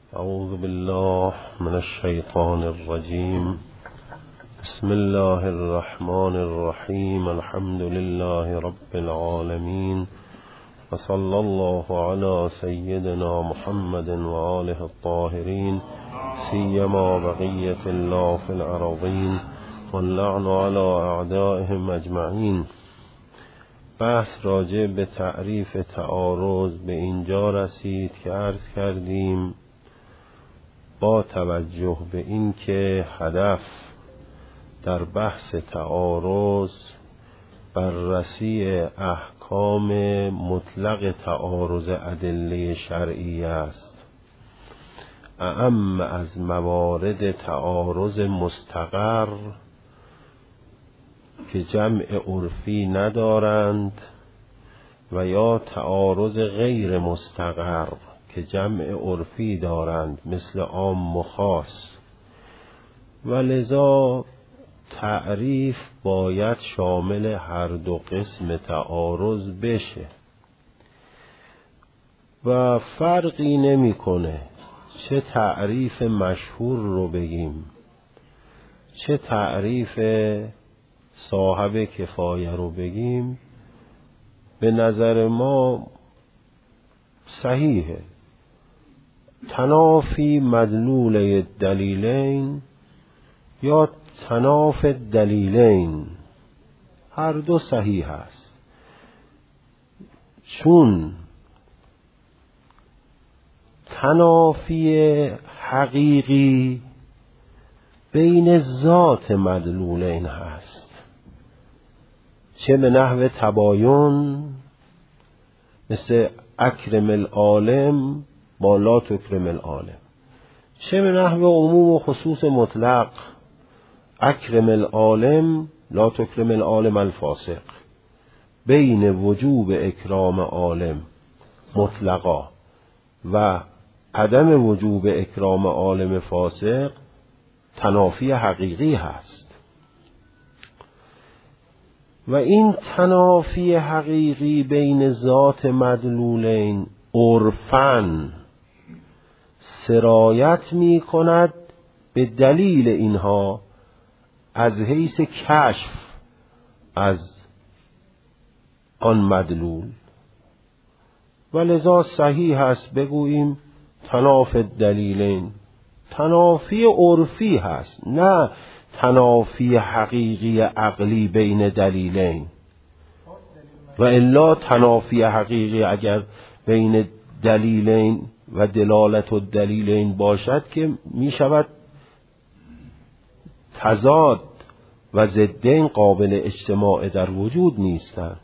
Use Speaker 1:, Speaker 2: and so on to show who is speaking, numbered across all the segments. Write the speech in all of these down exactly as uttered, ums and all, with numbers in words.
Speaker 1: اعوذ بالله من الشیطان الرجیم. بسم الله الرحمن الرحیم. الحمد لله رب العالمین و صلی الله علی سیدنا محمد و آله الطاهرین سیما بقیة الله فی الارضین واللعن علی اعدائهم اجمعین. بحث راجع به تعریف تعارض به اینجا رسید که عرض کردیم با توجه به این که هدف در بحث تعارض بررسی احکام مطلق تعارض ادله شرعی است، اعم از موارد تعارض مستقر که جمع عرفی ندارند و یا تعارض غیر مستقر که جمع عرفی دارند مثل عام و خاص، و لذا تعریف باید شامل هر دو قسم تعارض بشه و فرقی نمیکنه چه تعریف مشهور رو بگیم چه تعریف صاحب کفایه رو بگیم، به نظر ما صحیحه. تنافی مدلول دلیلین یا تناف دلیلین هر دو صحیح است، چون تنافی حقیقی بین ذات مدلولین هست، چه به نحو تباین مثل اکرم العالم با لا تکرم العالم، چه به نحو عموم و خصوص مطلق اکرم العالم لا تکرم العالم الفاسق، بین وجوب اکرام عالم مطلقا و عدم وجوب اکرام عالم فاسق تنافی حقیقی هست. و این تنافی حقیقی بین ذات مدلولین عرفاً سرایت می کند به دلیل اینها از حیث کشف از آن مدلول، و لذا صحیح هست بگوییم تناف دلیلین تنافی عرفی هست، نه تنافی حقیقی عقلی بین دلیلین. و الا تنافی حقیقی اگر بین دلیلین و دلالت و دلیلین باشد که می شود تضاد و ضدین قابل اجتماع در وجود نیستند.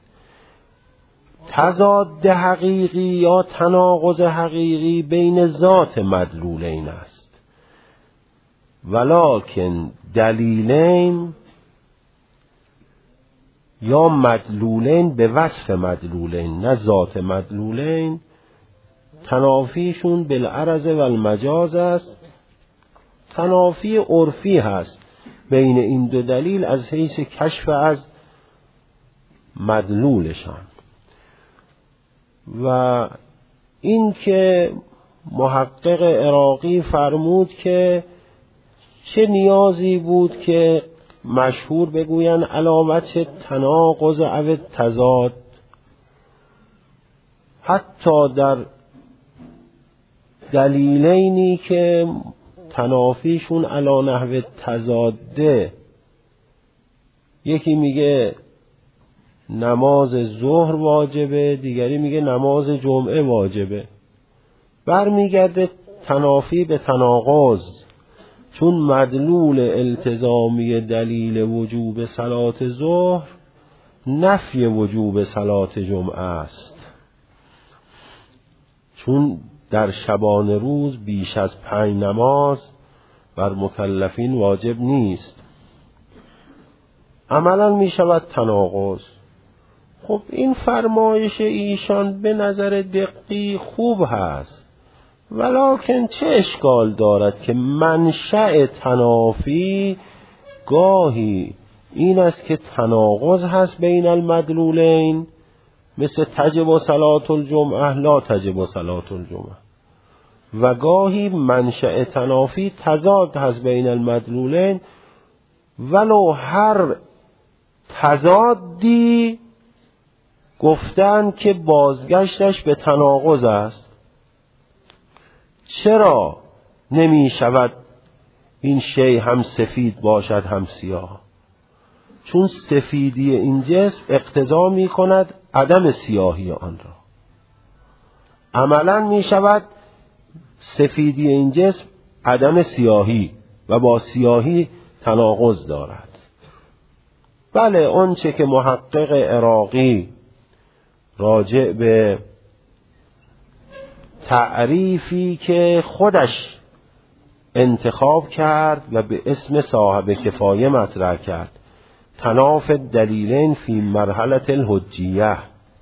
Speaker 1: تضاد حقیقی یا تناقض حقیقی بین ذات مدلولین است، ولکن دلیلین یا مدلولین به وصف مدلولین نه ذات مدلولین تنافیشون بالعرض و المجاز است، تنافی عرفی هست بین این دو دلیل از حیث کشف از مدلولشان. و این که محقق عراقی فرمود که چه نیازی بود که مشهور بگوین علامت تناقض او تضاد، حتی در دلیلینی که تنافیشون علی نحو تضاده، یکی میگه نماز ظهر واجبه، دیگری میگه نماز جمعه واجبه، برمیگرده تنافی به تناقض، چون مدلول التزامی دلیل وجوب صلات ظهر نفی وجوب صلات جمعه است، چون در شبان روز بیش از پنج نماز بر مکلفین واجب نیست، عملا می شود تناقض. خب این فرمایش ایشان به نظر دقیق خوب هست، ولکن چه اشکال دارد که منشأ تنافی گاهی این است که تناقض هست بین المدلولین، مثل تجب صلاة الجمعه لا تجب صلاة الجمعه، و گاهی منشأ تنافی تضاد هست بین المدلولین، ولو هر تضادی گفتن که بازگشتش به تناقض است. چرا نمی شود این شی هم سفید باشد هم سیاه؟ چون سفیدی این جسم اقتضا می کند عدم سیاهی آن را. عملا می شود سفیدی این جسم عدم سیاهی و با سیاهی تناقض دارد. بله، اون چه که محقق عراقی راجع به تعریفی که خودش انتخاب کرد و به اسم صاحب کفایه مطرح کرد، تناف دلیلین فی مرحله الحجیه،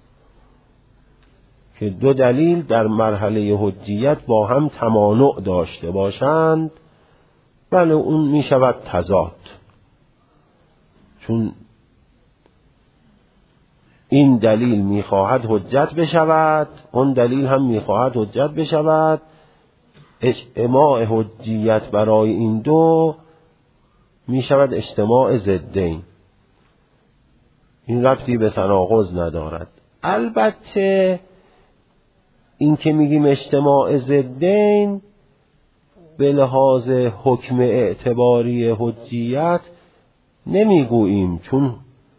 Speaker 1: که دو دلیل در مرحله حجیت با هم تمانع داشته باشند، بله اون می شود تضاد، چون این دلیل می خواهد حجت بشود، اون دلیل هم می خواهد حجت بشود. اجتماع حجیت برای این دو می شود اجتماع ضدین، این ربطی به تناقض ندارد. البته این که میگیم اجتماع ضدین به لحاظ حکم اعتباری حجیت نمیگوییم، چون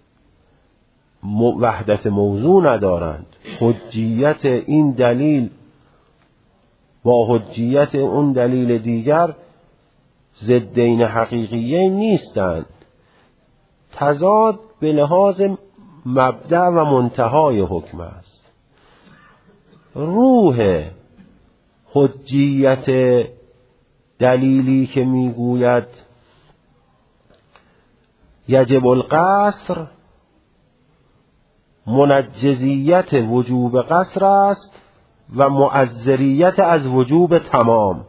Speaker 1: وحدت موضوع ندارند. حجیت این دلیل با حجیت اون دلیل دیگر ضدین حقیقیین نیستند. تضاد به لحاظ مبدأ و منتهای حکم است. روح حجیت دلیلی که میگوید یجب القصر، منجزیت وجوب قصر است و معذریت از وجوب تمام.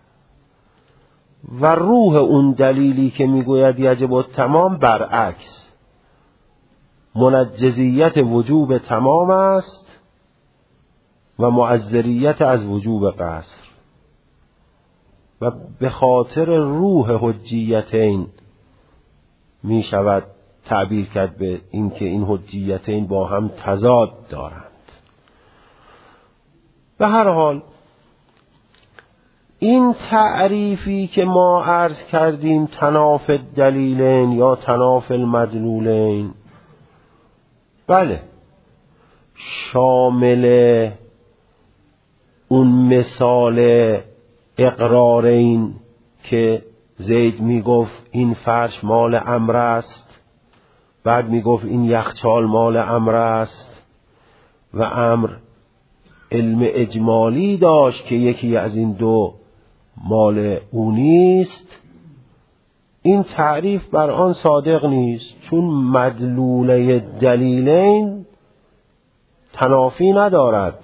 Speaker 1: و روح اون دلیلی که میگوید یجب التمام برعکس، منجزیت وجوب تمام است و معذریت از وجوب قصر. و به خاطر روح حجیتین می شود تعبیر کرد به این که این حجیتین با هم تضاد دارند. به هر حال این تعریفی که ما عرض کردیم، تناف دلیلین یا تناف المدلولین، بله شامل اون مثال اقرارین که زید می گفت این فرش مال عمرو است، بعد می گفت این یخچال مال عمرو است، و عمرو علم اجمالی داشت که یکی از این دو مال او نیست. این تعریف بر آن صادق نیست، چون مدلوله دلیلین تنافی ندارد،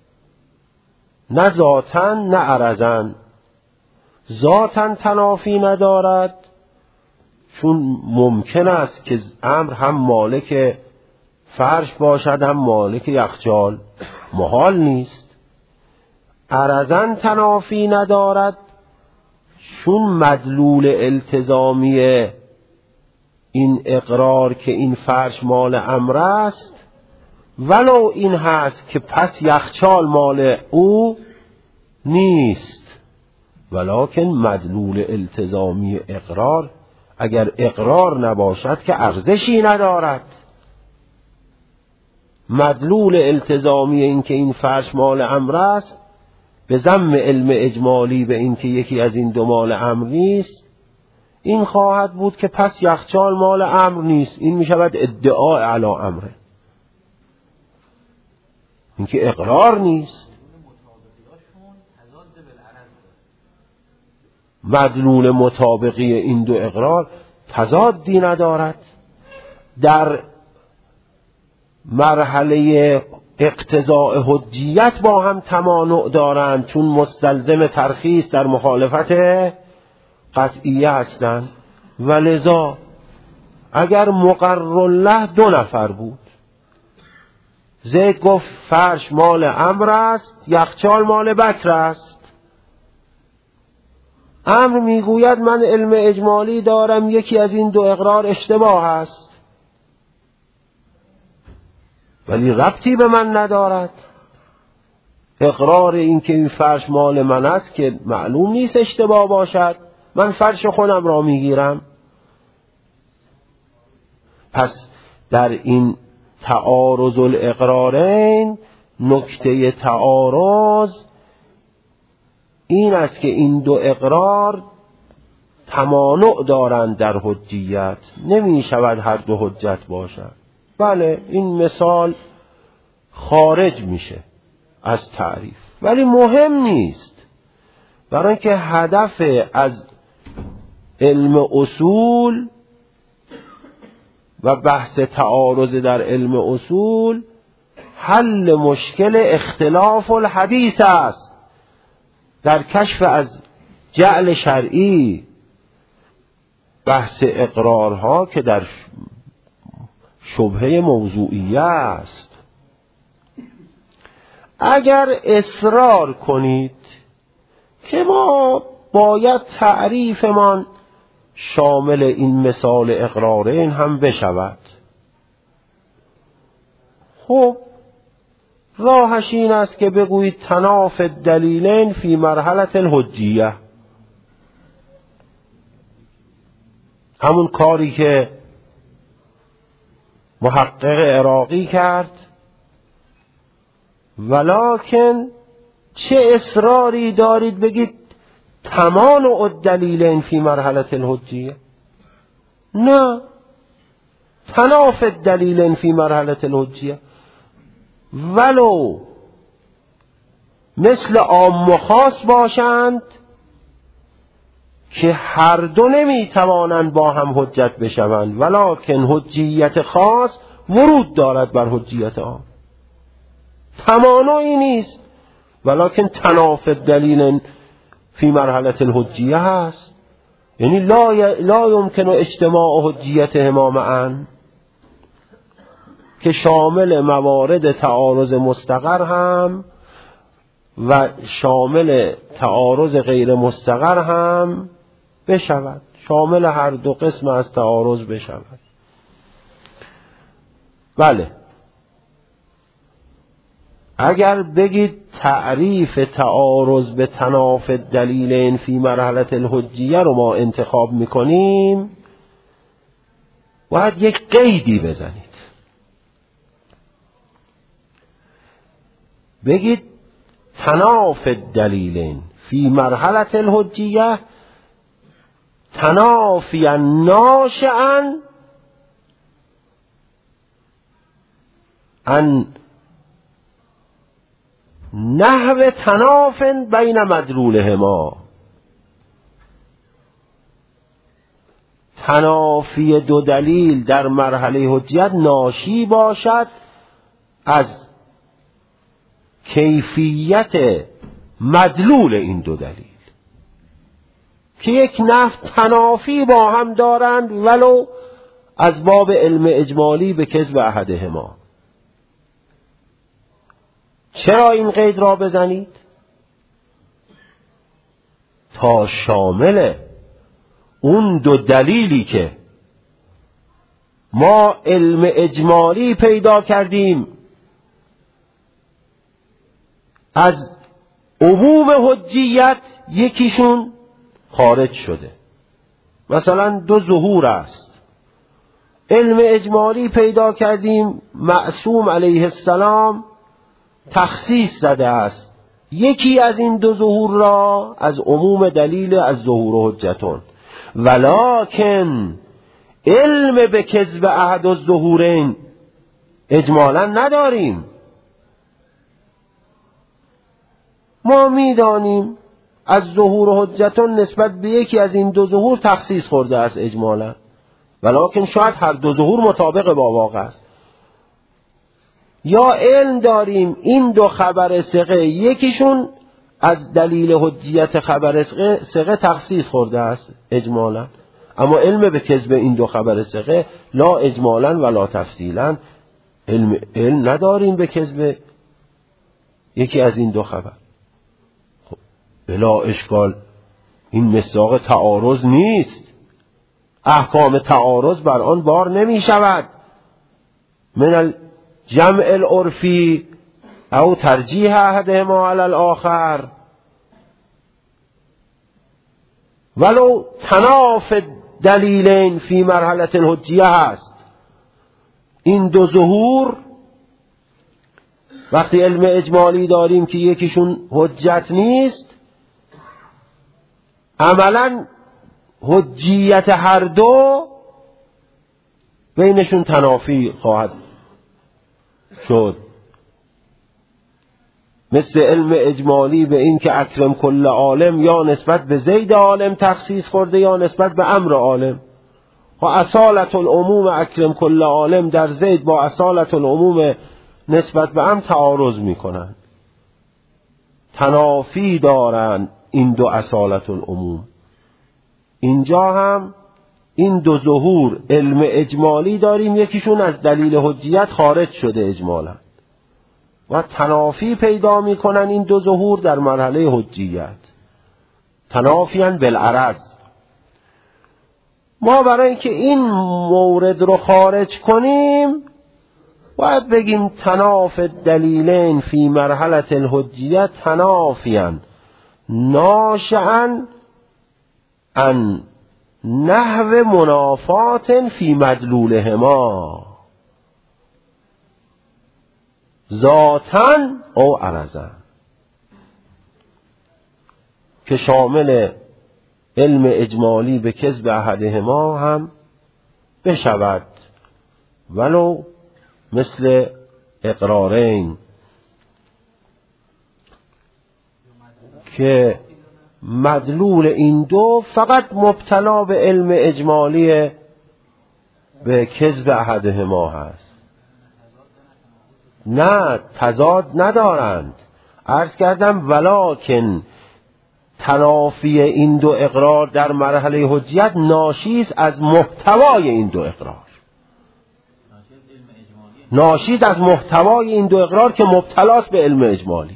Speaker 1: نه ذاتاً نه عرضاً. ذاتاً تنافی ندارد چون ممکن است که امر هم مالک فرش باشد هم مالک یخچال، محال نیست. عرضاً تنافی ندارد چون مدلول التزامی این اقرار که این فرش مال عمرو است، ولو این هست که پس یخچال مال او نیست، ولکن مدلول التزامی اقرار اگر اقرار نباشد که ارزشی ندارد. مدلول التزامی این که این فرش مال عمرو است به ضم علم اجمالی به این که یکی از این دو مال عمرو نیست، این خواهد بود که پس یخچال مال عمرو نیست. این می شود ادعاء علی امره، این که اقرار نیست. مدلول مطابقی این دو اقرار تضادی ندارد. در مرحله اقتضاء حجیت با هم تمانع دارند، چون مستلزم ترخیص در مخالفت قطعیه هستند. ولذا اگر مقر له دو نفر بود، زید گفت فرش مال عمرو است، یخچال مال بکر است، امر میگوید من علم اجمالی دارم، یکی از این دو اقرار اشتباه است، ولی ربطی به من ندارد. اقرار این که این فرش مال من است که معلوم نیست اشتباه باشد، من فرش خودم را میگیرم. پس در این تعارض الاقرارین نکته تعارض این است که این دو اقرار تمانع دارند در حجیت، نمی شود هر دو حجت باشند. بله این مثال خارج میشه از تعریف، ولی مهم نیست، برای اینکه هدف از علم اصول و بحث تعارض در علم اصول حل مشکل اختلاف الحدیث است. در کشف از جعل شرعی بحث اقرارها که در شبهه موضوعیه است. اگر اصرار کنید که ما باید تعریفمان شامل این مثال اقرارین هم بشود، خب راهش این است که بگویید تناف الدلیلین فی مرحله الحجیه، همون کاری که محقق عراقی کرد. ولکن چه اصراری دارید بگید تمانع الدلیلین فی مرحله الحجیه؟ نه، تناف الدلیلین فی مرحله الحجیه ولو مثل عام و خاص باشند که هر دو نمی توانند با هم حجت بشوند، ولکن حجیت خاص ورود دارد بر حجیت عام. تمانعی نیست، ولکن تناف الدلیل فی مرحله الحجیه هست، یعنی لا, ی... لا یمکن اجتماع حجیتهما معا، که شامل موارد تعارض مستقر هم و شامل تعارض غیر مستقر هم بشود، شامل هر دو قسم از تعارض بشود. بله، اگر بگید تعریف تعارض به تناف دلیلین فی مرحله الحجیه رو ما انتخاب میکنیم، باید یک قیدی بزنید، بگید تناف الدلیلین فی مرحله الحجیه تنافیا ناشئا ان نحو تناف بین مدلولهما. تنافی دو دلیل در مرحله حجیت ناشی باشد از کیفیت مدلول این دو دلیل، که یک نفع تنافی با هم دارند ولو از باب علم اجمالی به کذب احدهما. چرا این قید را بزنید؟ تا شامل اون دو دلیلی که ما علم اجمالی پیدا کردیم از عموم حجیت یکیشون خارج شده. مثلا دو ظهور است، علم اجمالی پیدا کردیم معصوم علیه السلام تخصیص زده است یکی از این دو ظهور را از عموم دلیل از ظهور حجتون، ولکن علم به کذب احد الظهورین اجمالا نداریم. ما میدانیم از ظهور حجتون نسبت به یکی از این دو ظهور تخصیص خورده است اجمالا، ولکن شاید هر دو ظهور مطابق با واقع است. یا علم داریم این دو خبر ثقه یکیشون از دلیل حجیت خبر ثقه تخصیص خورده است اجمالا، اما علم به کذب این دو خبر ثقه لا اجمالا ولا تفصیلا علم, علم نداریم به کذب یکی از این دو خبر. خب بلا اشکال این مصداق تعارض نیست. احکام تعارض بر آن بار نمی شود. من الجمع العرفی او ترجیح احدهما علی الاخر، ولو تناف دلیلین فی مرحله الحجیه هست. این دو ظهور وقتی علم اجمالی داریم که یکیشون حجت نیست، عملا حجیت هر دو بینشون تنافی خواهد شد. مثل علم اجمالی به این که اکرم کل عالم یا نسبت به زید عالم تخصیص خورده یا نسبت به امر عالم، و اصالت العموم اکرم کل عالم در زید با اصالت العموم نسبت به امر تعارض میکنند، تنافی دارند این دو اصالت العموم. اینجا هم این دو ظهور علم اجمالی داریم، یکیشون از دلیل حجیت خارج شده اجمالا و تنافی پیدا میکنن این دو ظهور در مرحله حجیت، تنافیان بالعرض. ما برای اینکه این مورد رو خارج کنیم باید بگیم تناف دلیلین فی مرحله الحجیت تنافیان ناشئن ان نحو منافات فی مدلولهما ذاتاً او عرضاً، که شامل علم اجمالی به کذب احدهما هم بشود، ولو مثل اقرارین که مدلول این دو فقط مبتلا به علم اجمالی به کذب احدهما هست. نه، تضاد ندارند. عرض کردم ولکن تنافی این دو اقرار در مرحله حجیت ناشیست از محتوای این دو اقرار، ناشیست از محتوای این دو اقرار که مبتلاست به علم اجمالی،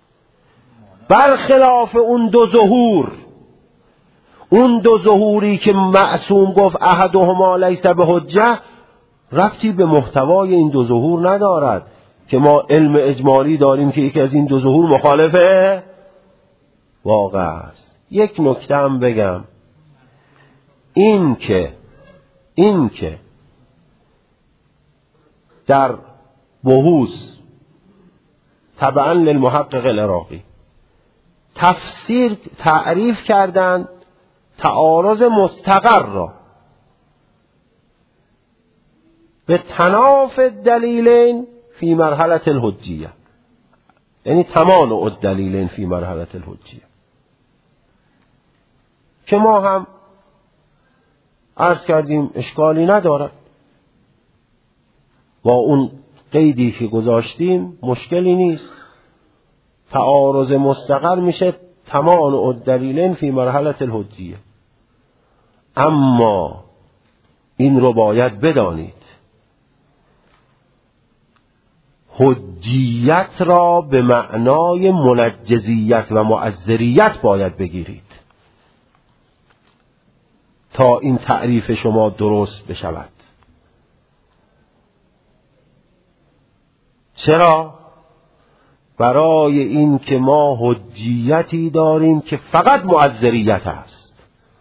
Speaker 1: برخلاف اون دو ظهور. اون دو ظهوری که معصوم گفت احدهما لیس به حجه ربطی به محتوای این دو ظهور ندارد، که ما علم اجمالی داریم که یکی از این دو ظهور مخالفه واقع است. یک نکته هم بگم، این که این که در بحوث تبعا للمحقق العراقی تفسیر تعریف کردند تعارض مستقر را به تناف دلیلین فی مرحله الحجیه، یعنی تمام الدلیلین فی مرحله الحجیه، که ما هم عرض کردیم اشکالی ندارد، با اون قیدی که گذاشتیم مشکلی نیست. تعارض مستقر میشه تمام الدلیلین فی مرحله الحجیه. اما این رو باید بدانید، حجیت را به معنای منجزیت و معذریت باید بگیرید تا این تعریف شما درست بشود. چرا؟ برای این که ما حجیتی داریم که فقط معذریت است.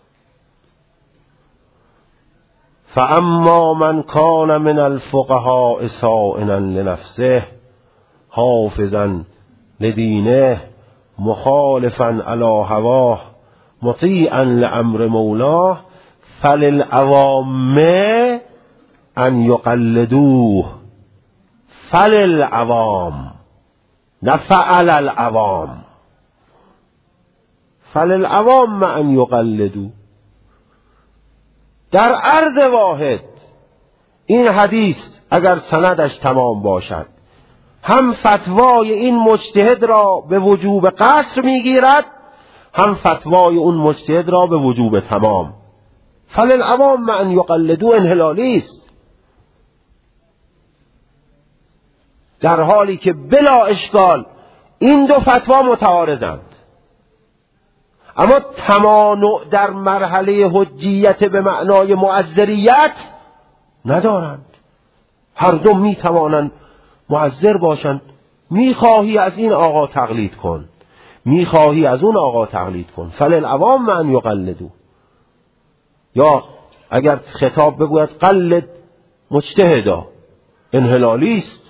Speaker 1: فاما من کان من الفقهاء صائنا لنفسه حافظا لدینه مخالفا علی هواه مطیعا لامر مولاه فللعوام ان یقلدوه. فللعوام نه فعل العوام، فللعوام ان یقلدوه. در عرض واحد این حدیث اگر سندش تمام باشد هم فتوای این مجتهد را به وجوب قصر میگیرد، هم فتوای اون مجتهد را به وجوب تمام. فللعوام ان یقلدوه انحلالی است، در حالی که بلا اشکال این دو فتوا متعارضند. اما تمانع در مرحله حجیت به معنای معذریت ندارند. هر دو می توانند معذر باشند. می خواهی از این آقا تقلید کن، می خواهی از اون آقا تقلید کن، فللعوام من یقلدو. یا اگر خطاب بگوید قلد مجتهدا، انحلالی است،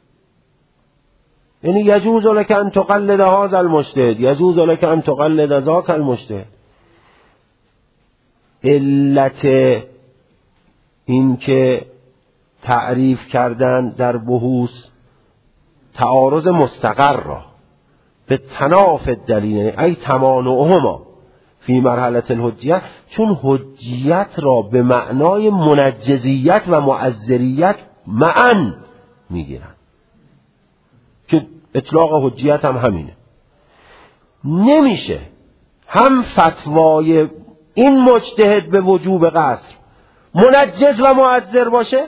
Speaker 1: یعنی یجوز لک ان تقلد هذا المجتهد، یجوز لک ان تقلد ذاک المجتهد. علت این که تعریف کردن در بحوث تعارض مستقر را به تناف دلیل ای تمانعهما فی مرحله الحجیت، چون حجیت را به معنای منجزیت و معذریت معا میگیرن که اطلاق حجیت هم همینه. نمیشه هم فتوای این مجتهد به وجوب قصر منجز و معذر باشه،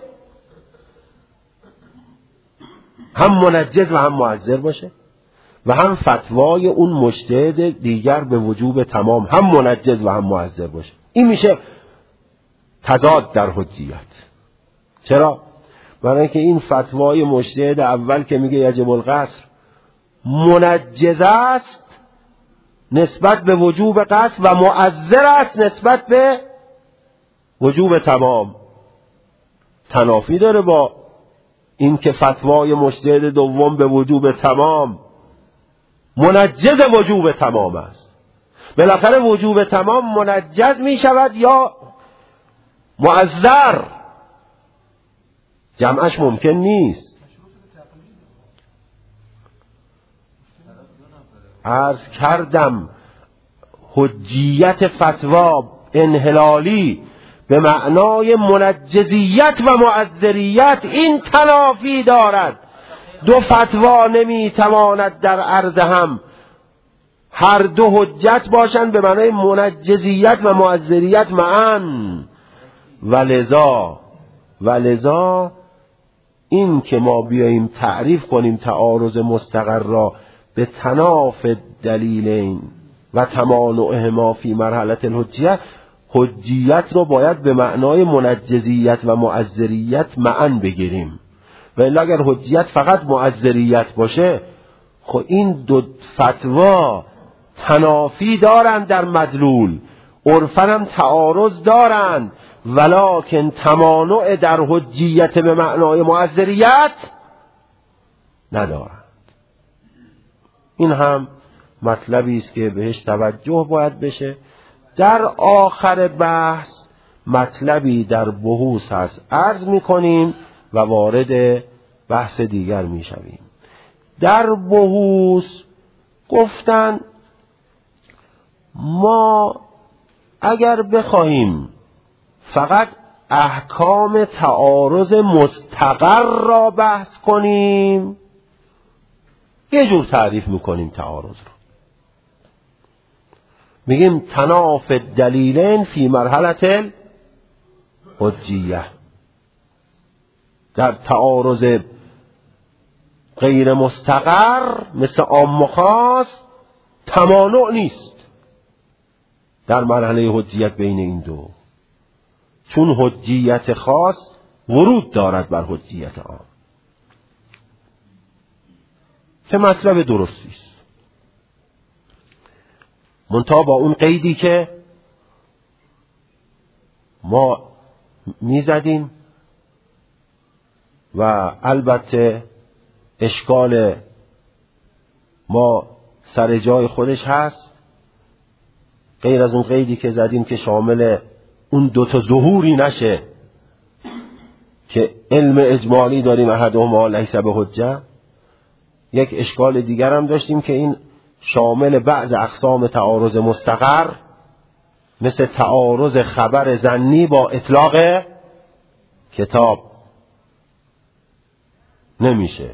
Speaker 1: هم منجز و هم معذر باشه، و هم فتوای اون مجتهد دیگر به وجوب تمام هم منجز و هم معذر باشه. این میشه تضاد در حجیت. چرا؟ برای اینکه این فتوای مجتهد اول که میگه یجب القصر منجز است نسبت به وجوب قصر و معذر است نسبت به وجوب تمام. تنافی داره با این که فتوای مجتهد دوم به وجوب تمام منجز وجوب تمام است. بالاخره وجوب تمام منجز می شود یا معذر، جمعش ممکن نیست. عرض کردم حجیت فتوا انحلالی به معنای منجزیت و معذریت این تنافی دارد. دو فتوا نمی تواند در عرض هم هر دو حجت باشند به معنای منجزیت و معذریت معا. ولذا ولذا این که ما بیاییم تعریف کنیم تعارض مستقر را به تناف دلیلین و تمانعهما فی مرحله الحجیت، حجیت رو باید به معنای منجزیت و معذریت معا بگیریم. و الا اگر حجیت فقط معذریت باشه، خب این دو فتوا تنافی دارند در مدلول، عرفاً هم تعارض دارند، ولکن تمانع در حجیت به معنای معذریت ندارند. این هم مطلبی است که بهش توجه باید بشه. در آخر بحث مطلبی در بحوث هست عرض می‌کنیم و وارد بحث دیگر می‌شویم. در بحوث گفتن ما اگر بخواهیم فقط احکام تعارض مستقر را بحث کنیم یه جور تعریف می‌کنیم تعارض را، میگیم تناف دلیلین فی مرحله الحجیه. در تعارض غیر مستقر مثل عام و خاص تمانع نیست در مرحله حجیت بین این دو، چون حجیت خاص ورود دارد بر حجیت عام، که مطلب درستی است، منتها با اون قیدی که ما میزدیم و البته اشکال ما سر جای خودش هست، غیر از اون قیدی که زدیم که شامل اون دوتا ظهوری نشه که علم اجمالی داریم احدهما لیس بحجه. یک اشکال دیگر هم داشتیم که این شامل بعض اقسام تعارض مستقر مثل تعارض خبر ظنی با اطلاق کتاب نمیشه.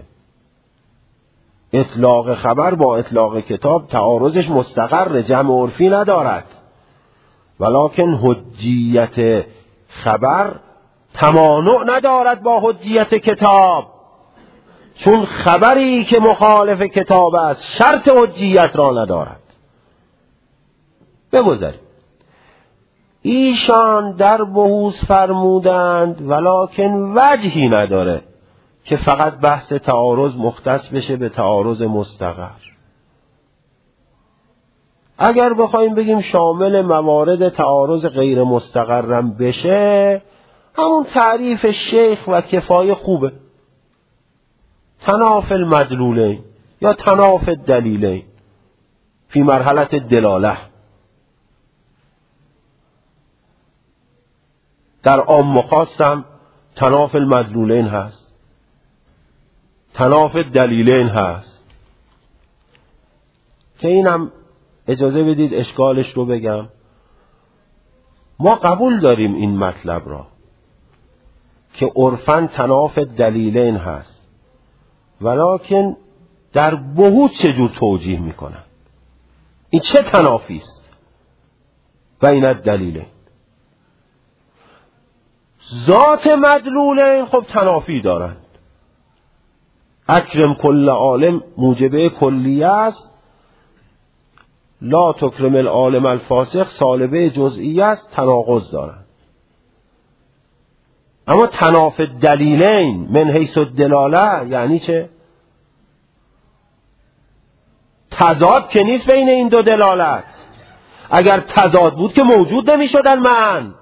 Speaker 1: اطلاق خبر با اطلاق کتاب تعارضش مستقر، جمع عرفی ندارد، ولکن حجیت خبر تمانع ندارد با حجیت کتاب، چون خبری که مخالف کتاب است شرط حجیت را ندارد. بگذاریم. ایشان در بحوث فرمودند ولکن وجهی نداره که فقط بحث تعارض مختص بشه به تعارض مستقر. اگر بخوایم بگیم شامل موارد تعارض غیر مستقرم بشه، همون تعریف شیخ و کفایه خوبه. تناف المدلولین یا تناف الدلیلین فی مرحله دلاله. در عام و خاصم تناف المدلولین هست، تناف الدلیلین هست، که اینم اجازه بدید اشکالش رو بگم. ما قبول داریم این مطلب را که عرفاً تناف الدلیلین هست، ولکن در بحوث چجور توجیه میکنن؟ این چه تنافی است بین الدلیلین؟ ذات مدلولین خب تنافی دارند. اکرم کل عالم موجبه کلیه است، لا تکرم العالم الفاسق سالبه جزئیه است، تناقض دارند. اما تناف دلیلین من حیث الدلاله یعنی چه؟ تضاد که نیست بین این دو دلالت. اگر تضاد بود که موجود نمی شدن من.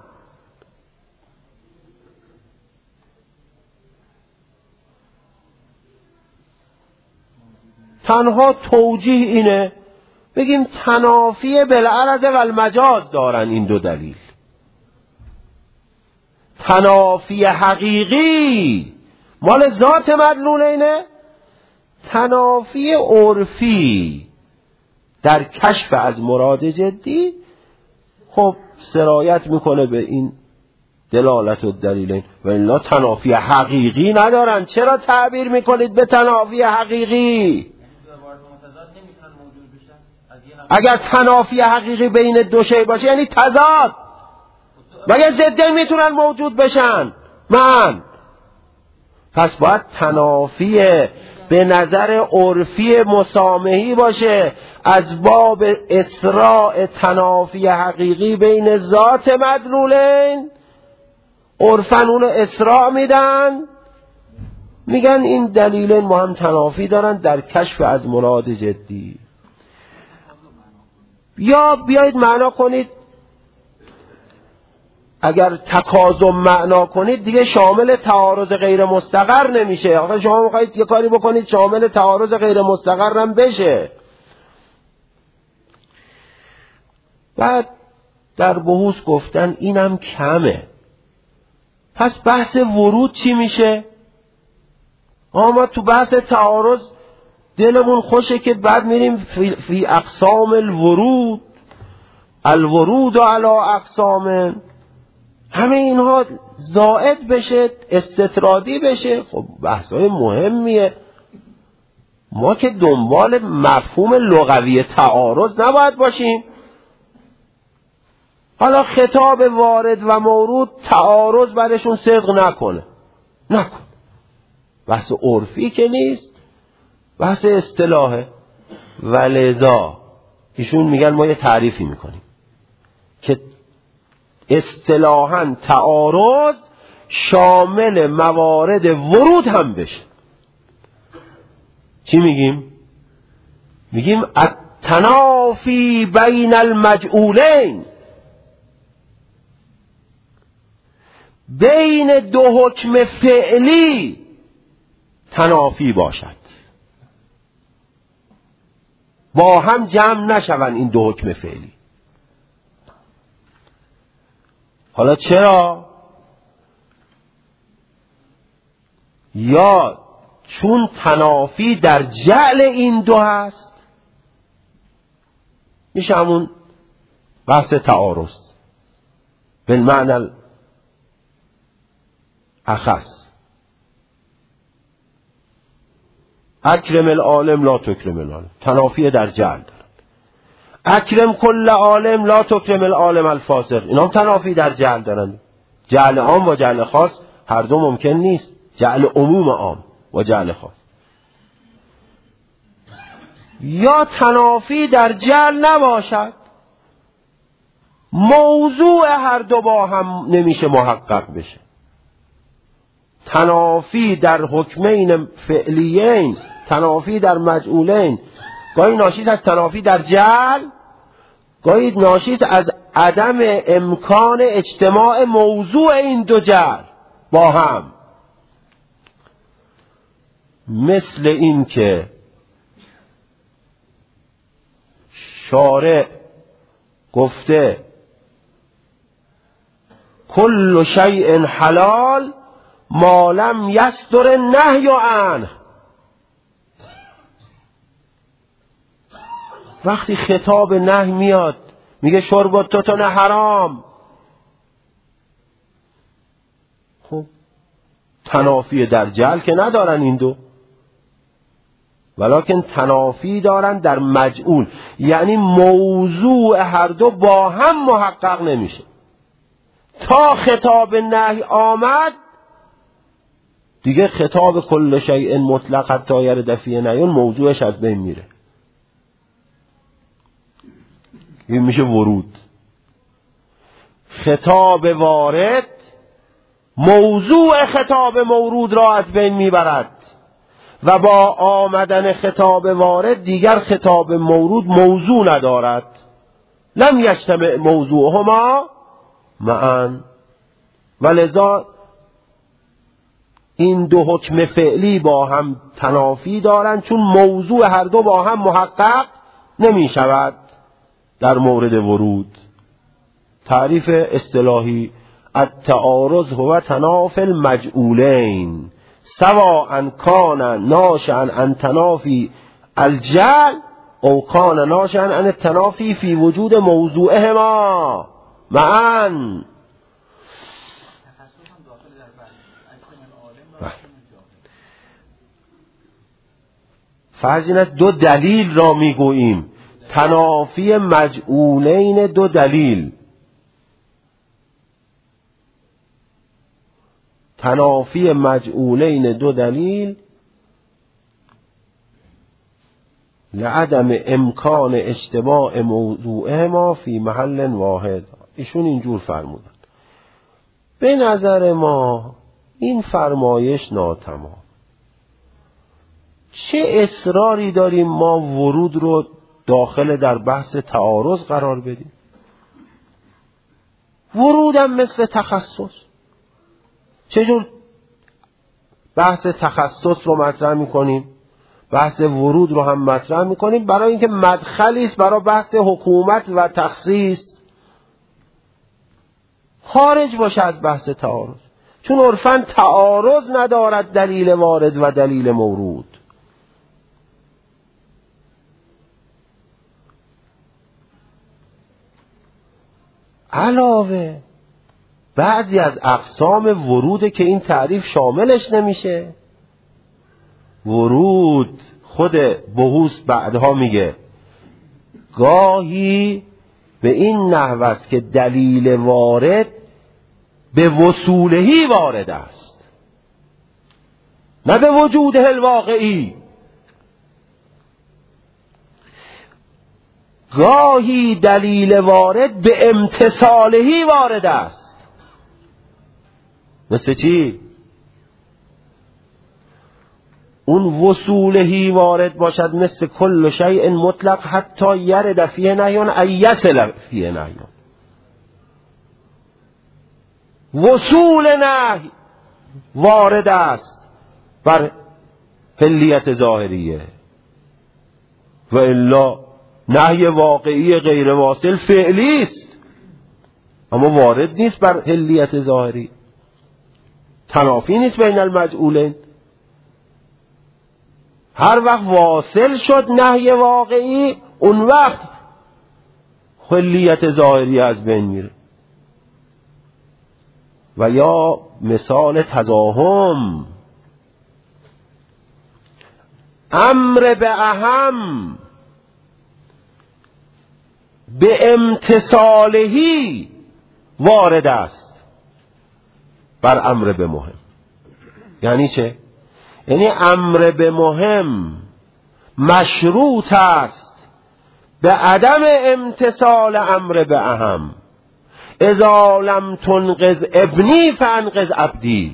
Speaker 1: تنها توجیه اینه بگیم تنافی بالعرض و المجاز دارن این دو دلیل. تنافی حقیقی مال ذات مدلولینه، تنافی عرفی در کشف از مراد جدی خب سرایت میکنه به این دلالت و دلیلین، و الا تنافی حقیقی ندارن. چرا تعبیر میکنید به تنافی حقیقی؟ اگر تنافی حقیقی بین دو شی باشه یعنی تضاد، مگر ضدین میتونن موجود بشن؟ من پس باید تنافی به نظر عرفی مسامحی باشه، از باب اسراء تنافی حقیقی بین ذات مدلولین. عرفن اونو اسراء میدن، میگن این دلیلین با هم تنافی دارن در کشف از مراد جدی. یا بیایید معنا کنید، اگر تکاظم معنا کنید دیگه شامل تعارض غیر مستقر نمیشه. آخه شما میخواید یه کاری بکنید شامل تعارض غیر مستقر هم بشه. بعد در بحوث گفتن اینم کمه، پس بحث ورود چی میشه؟ ما تو بحث تعارض دلمون خوشه که بعد میریم فی, فی اقسام الورود، الورود و علی اقسام، همه اینها زائد بشه، استطرادی بشه. خب بحثای مهمیه. ما که دنبال مفهوم لغوی تعارض نباید باشیم. حالا خطاب وارد و مورود تعارض برشون صدق نکنه، نکن. بحث عرفی که نیست، بحث اصطلاحه. ولذا ایشون میگن ما یه تعریفی میکنیم که اصطلاحاً تعارض شامل موارد ورود هم بشه. چی میگیم؟ میگیم التنافی بین المجعولین، بین دو حکم فعلی تنافی باشد، با هم جمع نشون این دو حکم فعلی. حالا چرا؟ یا چون تنافی در جعل این دو هست، میشه همون بحث تعارض بالمعنی اخص. اکرم العالم لا تکرم العالم، تنافی در جعل دارن. اکرم کل عالم لا تکرم العالم الفاسق، اینا هم تنافی در جعل دارن. جعل عام و جعل خاص هر دو ممکن نیست، جعل عموم عام و جعل خاص. یا تنافی در جعل نباشد، موضوع هر دو با هم نمیشه محقق بشه. تنافی در حکمین فعلیین، تنافی در مجعولین، گاهی ناشی از تنافی در جعل، گاهی ناشی از عدم امکان اجتماع موضوع این دو جعل با هم. مثل این که شارع گفته کل شیء حلال ما لم یصدر النهی عنه. وقتی خطاب نهی میاد میگه شرب توتون حرام، خب تنافی در جعل که ندارن این دو، ولکن تنافی دارن در مجعول، یعنی موضوع هر دو با هم محقق نمیشه. تا خطاب نهی آمد دیگه خطاب کل شیء مطلق حتی یرد فی نهیون موضوعش از بین میره. این میشه ورود. خطاب وارد موضوع خطاب مورود را از بین میبرد و با آمدن خطاب وارد دیگر خطاب مورود موضوع ندارد. لم یجتمع موضوعهما معا. ولذا این دو حکم فعلی با هم تنافی دارند، چون موضوع هر دو با هم محقق نمی شود. در مورد ورود تعریف اصطلاحی التعارض هو تنافی المجعولین سواء کان ناشئا عن تنافی الجعل او کان ناشئا عن التنافی فی وجود موضوعهما معا. فرض این است دو دلیل را میگوییم، تنافی مجعولین دو دلیل، تنافی مجعولین دو دلیل لعدم امکان اجتماع موضوعهما فی محل واحد. ایشون اینجور فرمودن. به نظر ما این فرمایش ناتمام. چه اصراری داریم ما ورود رو داخل در بحث تعارض قرار بدیم؟ ورودم مثل تخصص. چجور بحث تخصص رو مطرح میکنیم، بحث ورود رو هم مطرح میکنیم؟ برای اینکه مدخلی است برای بحث حکومت و تخصیص، خارج باشه از بحث تعارض، چون عرفاً تعارض ندارد دلیل وارد و دلیل مورود. علاوه بعضی از اقسام وروده که این تعریف شاملش نمیشه. ورود خود بحوث بعدها میگه گاهی به این نحو است که دلیل وارد به وصولهی وارد است، نه به وجوده الواقعی. گاهی دلیل وارد به امتصالهی وارد است. مثل چی؟ اون وصولهی وارد باشد مثل کل شیء مطلق حتی یرد فیه نهیون ایصل فیه نهیون. وصول نهی وارد است بر حلیت ظاهریه، و الا نهی واقعی غیر واصل فعلی است اما وارد نیست بر حلیت ظاهری. تنافی نیست بین المجعولین. هر وقت واصل شد نهی واقعی، اون وقت حلیت ظاهری از بین میره. و یا مثال تزاحم، امر به اهم به امتصالهی وارد است بر امر به مهم. یعنی چه؟ یعنی امر به مهم مشروط است به عدم امتصال امر به اهم. اذا لم تنقذ ابنی فانقذ عبدی.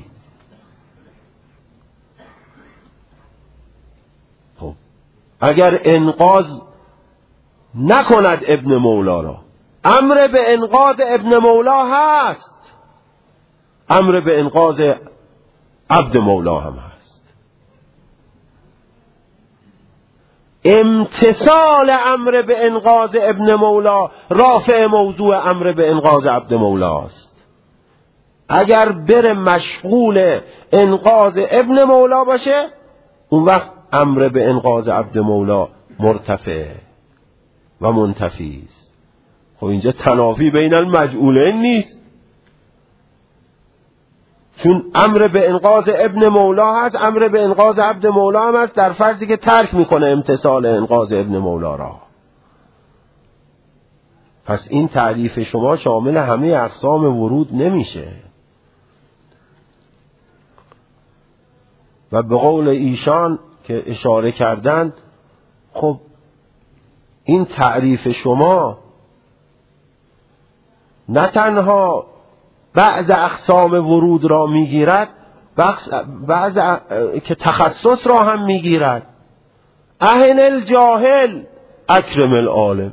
Speaker 1: خب اگر انقاذ نکند ابن مولا را، امر به انقاذ ابن مولا هست، امر به انقاذ عبد مولا هم هست. امتثال امر به انقاذ ابن مولا رافع موضوع امر به انقاذ عبد مولا است. اگر بر مشغول انقاذ ابن مولا باشه، اون وقت امر به انقاذ عبد مولا مرتفع و منتفی است. خب اینجا تنافی بین المجعولین نیست، چون امر به انقاذ ابن مولا هست، امر به انقاذ عبد مولا هم هست، در فرضی که ترک میکنه امتثال انقاذ ابن مولا را. پس این تعریف شما شامل همه اقسام ورود نمیشه. و به قول ایشان که اشاره کردند، خب این تعریف شما نه تنها بعض اقسام ورود را میگیرد، بعض که تخصص را هم میگیرد. اهن الجاهل اکرم العالم.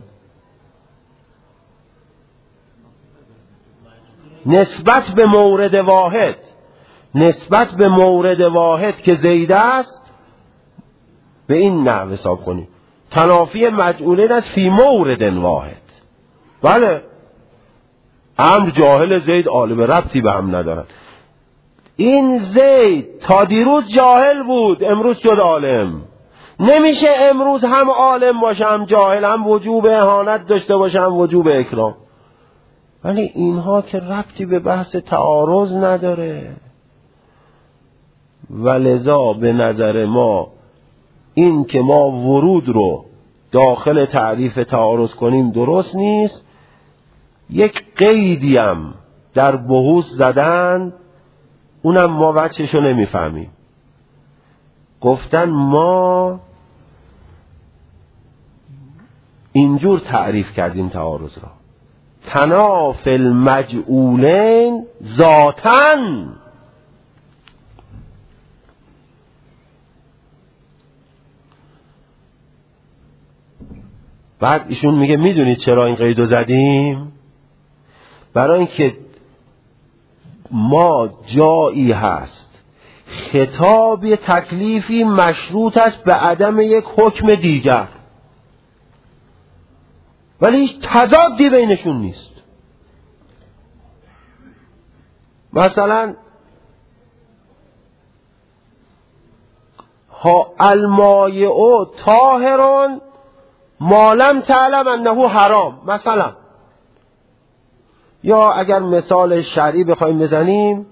Speaker 1: نسبت به مورد واحد، نسبت به مورد واحد که زید است، به این نحو حساب کنید. تنافی مجعولین است فی مورد واحد. بله، امر جاهل زید عالم، ربطی به هم ندارن. این زید تا دیروز جاهل بود، امروز شد عالم. نمیشه امروز هم عالم باشه هم جاهل، هم وجوب اهانت داشته باشه هم وجوب اکرام. ولی اینها که ربطی به بحث تعارض نداره. ولذا به نظر ما این که ما ورود رو داخل تعریف تعارض کنیم درست نیست. یک قیدی هم در بحوث زدن، اونم ما وجهشو نمیفهمیم. گفتن ما اینجور تعریف کردیم تعارض را: تناف المجعولین ذاتن. بعد ایشون میگه میدونید چرا این قیدو زدیم؟ برای اینکه ما جایی هست خطاب تکلیفی مشروط است به عدم یک حکم دیگر، ولی هیچ تضادی بینشون نیست. مثلا ها المایع طاهرون ما لم تعلم انه حرام مثلا. یا اگر مثال شرعی بخوایم بزنیم،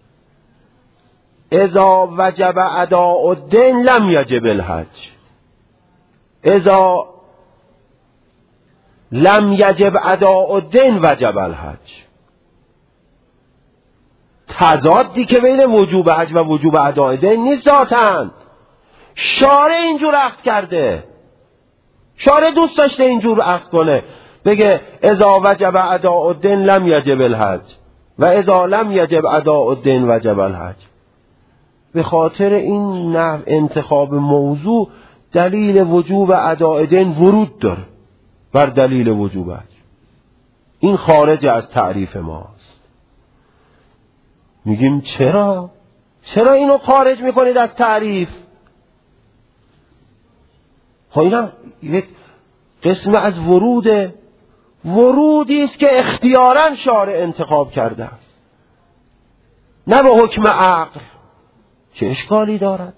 Speaker 1: اذا وجب اداء الدین لم یجب الحج، اذا لم یجب اداء الدین وجب الحج. تضادی که بین وجوب حج و وجوب اداء دین نیست ذاتاً. شارع اینجور عقد کرده، شارع دوست داشته اینجور عقد کنه، بگه اذا وجب اداء الدین لم یجب الحج و اذا لم یجب اداء الدین وجب الحج. به خاطر این نحو انتخاب موضوع دلیل وجوب اداء دین ورود داره بر دلیل وجوب حج. این خارج از تعریف ماست. میگیم چرا؟ چرا اینو خارج میکنید از تعریف؟ خب اینا یک قسم از وروده، ورودی است که اختیاراً شارع انتخاب کرده است، نه به حکم عقل. چه اشکالی دارد؟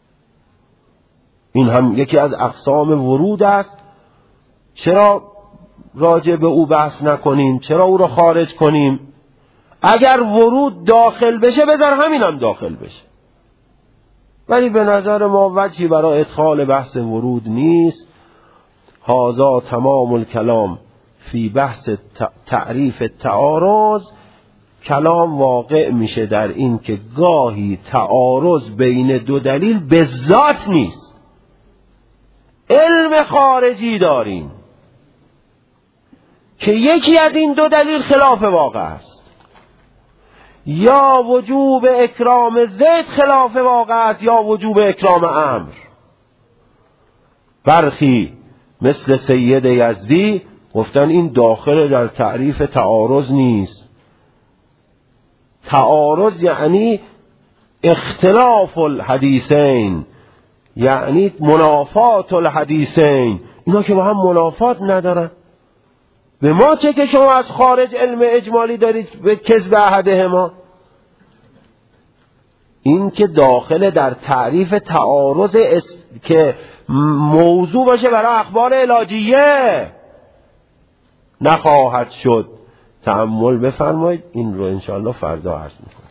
Speaker 1: این هم یکی از اقسام ورود است. چرا راجع به او بحث نکنیم؟ چرا او را خارج کنیم؟ اگر ورود داخل بشه بذار همین هم داخل بشه. ولی به نظر ما وجهی برای ادخال بحث ورود نیست. هذا تمام الکلام فی بحث تعریف تعارض. کلام واقع میشه در این که گاهی تعارض بین دو دلیل به ذات نیست، علم خارجی داریم که یکی از این دو دلیل خلاف واقع است، یا وجوب اکرام زید خلاف واقع است یا وجوب اکرام امر. برخی مثل سید یزدی گفتن این داخل در تعریف تعارض نیست. تعارض یعنی اختلاف الحدیثین، یعنی منافات الحدیثین، اینا که با هم منافات ندارن. به ما چه که شما از خارج علم اجمالی دارید به کذب احدهما. این که داخل در تعریف تعارض که موضوع باشه برای اخبار علاجیه نخواهد شد. تأمل بفرمایید، این رو انشاءالله فردا عرض میکنم.